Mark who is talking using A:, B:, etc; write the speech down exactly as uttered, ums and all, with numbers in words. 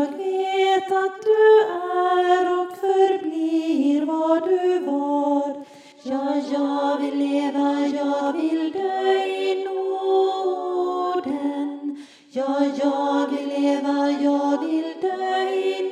A: Jag vet att du är och förblir vad du var. Ja, jag vill leva, jag vill dö i nåden. Ja, jag vill leva, jag vill dö i